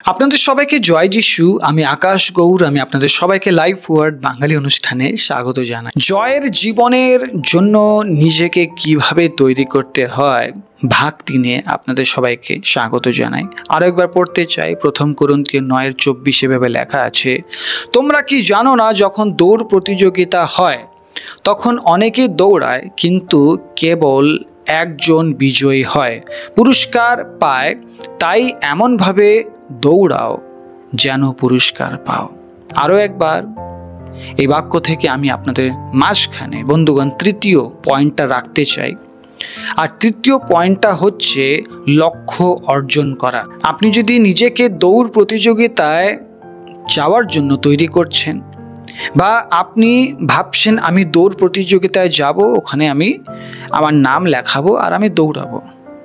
আপনাদের সবাইকে জয় যিশু। আমি আকাশ গৌর। আমি আপনাদের সবাইকে লাইফ ওয়ার্ড বাঙালি অনুষ্ঠানে স্বাগত জানাই। জয়ের জীবনের জন্য নিজেকে কিভাবে তৈরি করতে হয় ভাগ 3-এ আপনাদের সবাইকে স্বাগত জানাই। আরো একবার পড়তে চাই, 1 কোরিন্থীয় 9:24 এভাবে লেখা আছে, তোমরা কি জানো না, যখন দৌড় প্রতিযোগিতা হয় তখন অনেকে দৌড়ায়, কিন্তু কেবল একজন বিজয়ী হয়, পুরস্কার পায়। তাই এমনভাবে দৌড়াও যেন পুরস্কার পাও। আরও একবার এই বাক্য থেকে আমি আপনাদের মাঝখানে বন্ধুগণ 3য় পয়েন্টটা রাখতে চাই। আর 3য় পয়েন্টটা হচ্ছে লক্ষ্য অর্জন করা। আপনি যদি নিজেকে দৌড় প্রতিযোগিতায় যাওয়ার জন্য তৈরি করছেন, বা আপনি ভাবছেন আমি দৌড় প্রতিযোগিতায় যাব, ওখানে আমি আমার নাম লেখাবো আর আমি দৌড়াবো,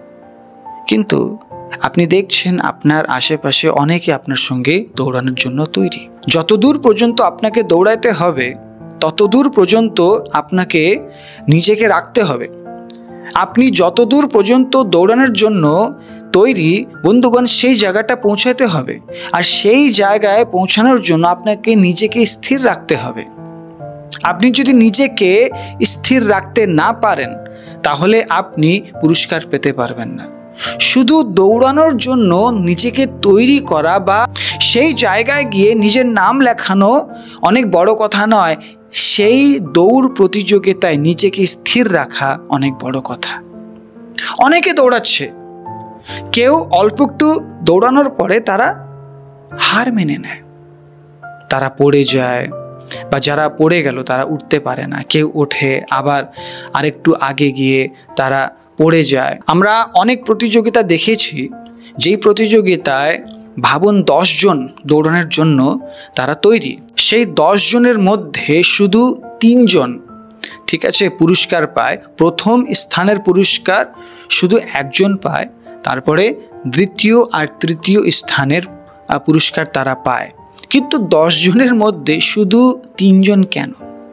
কিন্তু আপনি দেখছেন আপনার আশেপাশে অনেকে আপনার সঙ্গে দৌড়ানোর জন্য তৈরি। যতদূর পর্যন্ত আপনাকে দৌড়াইতে হবে ততদূর পর্যন্ত আপনাকে নিজেকে রাখতে হবে। আপনি যতদূর পর্যন্ত দৌড়ানোর জন্য তৈরি বন্ধুগণ, সেই জায়গাটা পৌঁছাতে হবে। আর সেই জায়গায় পৌঁছানোর জন্য আপনাকে নিজেকে স্থির রাখতে হবে। আপনি যদি নিজেকে স্থির রাখতে না পারেন তাহলে আপনি পুরস্কার পেতে পারবেন না। শুধু দৌড়ানোর জন্য নিজেকে তৈরি করা বা সেই জায়গায় গিয়ে নিজের নাম লেখানো অনেক বড় কথা নয়, সেই দৌড় প্রতিযোগিতায় নিজেকে স্থির রাখা অনেক বড় কথা। অনেকে দৌড়াচ্ছে, কেউ অল্প একটু দৌড়ানোর পরে তারা হার মেনে নেয়, তারা পড়ে যায়, বা যারা পড়ে গেল তারা উঠতে পারে না, কেউ ওঠে আবার আরেকটু আগে গিয়ে তারা পড়ে যায়। আমরা অনেক প্রতিযোগিতা দেখেছি, যেই প্রতিযোগিতায় ভাবুন 10 জন দৌড়ানোর জন্য তারা তৈরি, সেই 10 জনের মধ্যে শুধু 3 জন ঠিক আছে পুরস্কার পায়। প্রথম স্থানের পুরস্কার শুধু একজন পায়, তারপরে দ্বিতীয় আর তৃতীয় স্থানের পুরস্কার তারা পায়। কিন্তু 10 জনের মধ্যে শুধু 3 জন কেন,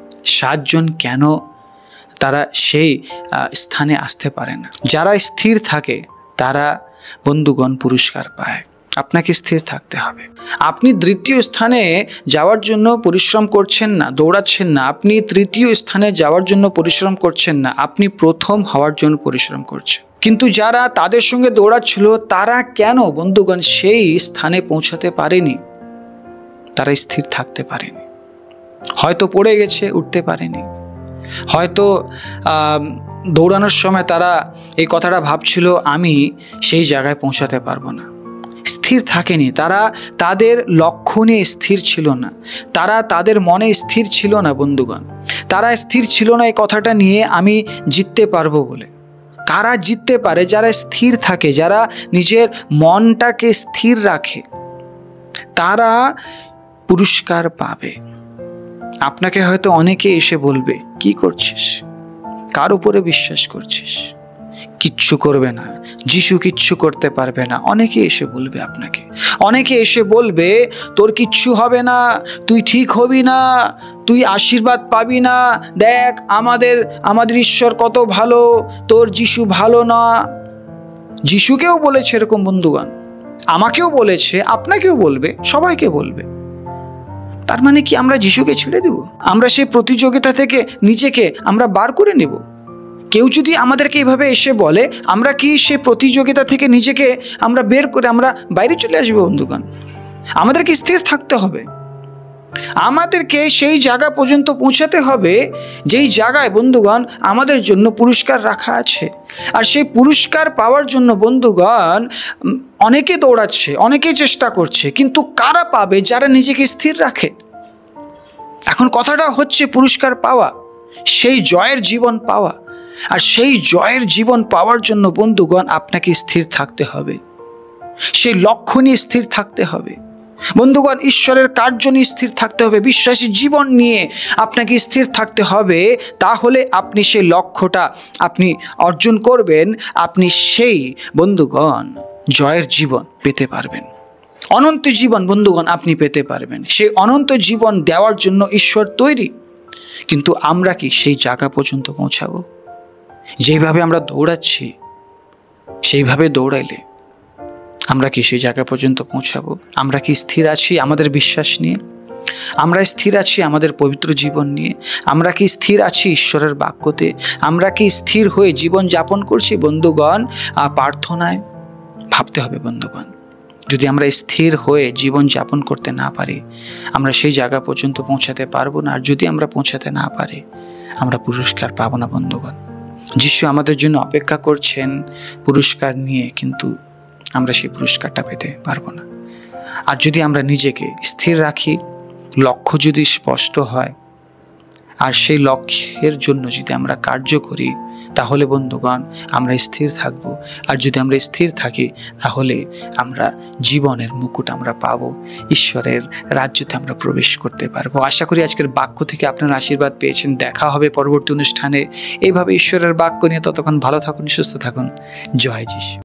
7 জন কেন তারা সেই স্থানে আসতে পারে না? যারা স্থির থাকে তারা বন্ধুগণ পুরস্কার পায়। আপনাকে স্থির থাকতে হবে। আপনি দ্বিতীয় স্থানে যাওয়ার জন্য পরিশ্রম করছেন না, দৌড়াচ্ছেন না। আপনি তৃতীয় স্থানে যাওয়ার জন্য পরিশ্রম করছেন না, আপনি প্রথম হওয়ার জন্য পরিশ্রম করছেন। কিন্তু যারা তাদের সঙ্গে দৌড়াচ্ছিল তারা কেন বন্ধুগণ সেই স্থানে পৌঁছাতে পারেনি? তারা স্থির থাকতে পারেনি। হয়তো পড়ে গেছে, উঠতে পারেনি। হয়তো দৌড়ানোর সময় তারা এই কথাটা ভাবছিল, আমি সেই জায়গায় পৌঁছাতে পারবো না। স্থির থাকেনি, তারা তাদের লক্ষ্য নিয়ে স্থির ছিল না, তারা তাদের মনে স্থির ছিল না বন্ধুগণ। তারা স্থির ছিল না এই কথাটা নিয়ে আমি জিততে পারবো বলে। কারা জিততে পারে? যারা স্থির থাকে, যারা নিজের মনটাকে স্থির রাখে, তারা পুরস্কার পাবে। আপনাকে হয়তো অনেকে এসে বলবে, কি করছিস, কার উপরে বিশ্বাস করছিস, কিচ্ছু করবে না, যিশু কিচ্ছু করতে পারবে না। অনেকে এসে বলবে আপনাকে, অনেকে এসে বলবে তোর কিচ্ছু হবে না, তুই ঠিক হবি না, তুই আশীর্বাদ পাবি না, দেখ আমাদের ঈশ্বর কত ভালো, তোর যিশু ভালো না। যিশুকেও বলেছে এরকম বন্ধুগণ, আমাকেও বলেছে, আপনাকেও বলবে, সবাইকে বলবে। তার মানে কি আমরা যিশুকে ছেড়ে দেব? আমরা সেই প্রতিযোগিতা থেকে নিজেকে আমরা বার করে নেব? কেউ যদি আমাদেরকে এভাবে এসে বলে, আমরা কি সেই প্রতিযোগিতা থেকে নিজেকে আমরা বের করে আমরা বাইরে চলে আসবো? বন্ধুগণ, আমাদেরকে স্থির থাকতে হবে। আমাদেরকে সেই জায়গা পর্যন্ত পৌঁছাতে হবে যেই জায়গায় বন্ধুগণ আমাদের জন্য পুরস্কার রাখা আছে। আর সেই পুরস্কার পাওয়ার জন্য বন্ধুগণ অনেকে দৌড়াচ্ছে, অনেকে চেষ্টা করছে, কিন্তু কারা পাবে? যারা নিজেকে স্থির রাখে। এখন কথাটা হচ্ছে পুরস্কার পাওয়া, সেই জয়ের জীবন পাওয়া। আর সেই জয়ের জীবন পাওয়ার জন্য বন্ধুগণ আপনাকে স্থির থাকতে হবে, সেই লক্ষ্য নিয়ে স্থির থাকতে হবে। বন্ধুগণ, ঈশ্বরের কার্য নিয়ে স্থির থাকতে হবে, বিশ্বাসী জীবন নিয়ে আপনাকে স্থির থাকতে হবে। তাহলে আপনি সেই লক্ষ্যটা আপনি অর্জন করবেন, আপনি সেই বন্ধুগণ জয়ের জীবন পেতে পারবেন। অনন্ত জীবন বন্ধুগণ আপনি পেতে পারবেন। সেই অনন্ত জীবন দেওয়ার জন্য ঈশ্বর তৈরি, কিন্তু আমরা কি সেই জায়গা পর্যন্ত পৌঁছাবো? যেইভাবে আমরা দৌড়াচ্ছি সেইভাবে দৌড়াইলে আমরা কি সেই জায়গা পর্যন্ত পৌঁছাবো? আমরা কি স্থির আছি আমাদের বিশ্বাস নিয়ে? আমরা স্থির আছি আমাদের পবিত্র জীবন নিয়ে? আমরা কি স্থির আছি ঈশ্বরের বাক্যতে? আমরা কি স্থির হয়ে জীবন যাপন করছি বন্ধুগণ প্রার্থনায়? ভাবতে হবে বন্ধুগণ, যদি আমরা স্থির হয়ে জীবন যাপন করতে না পারি, আমরা সেই জায়গা পর্যন্ত পৌঁছাতে পারবো না। আর যদি আমরা পৌঁছাতে না পারি, আমরা পুরস্কার পাবো না বন্ধুগণ। যিশু আমাদের জন্য অপেক্ষা করছেন পুরস্কার নিয়ে, কিন্তু আমরা সেই পুরস্কারটা পেতে পারবো না। আর যদি আমরা নিজেকে স্থির রাখি, লক্ষ্য যদি স্পষ্ট হয়, আর সেই লক্ষ্যের জন্য যদি আমরা কার্য করি, তাহলে বন্ধুগণ আমরা স্থির থাকব। আর যদি আমরা স্থির থাকি, তাহলে আমরা জীবনের মুকুট আমরা পাবো, ঈশ্বরের রাজ্যতে আমরা প্রবেশ করতে পারবো। আশা করি আজকের বাক্য থেকে আপনারা আশীর্বাদ পেয়েছেন। দেখা হবে পরবর্তী অনুষ্ঠানে এইভাবে ঈশ্বরের বাক্য নিয়ে। ততক্ষণ ভালো থাকুন, সুস্থ থাকুন। জয় যিশু।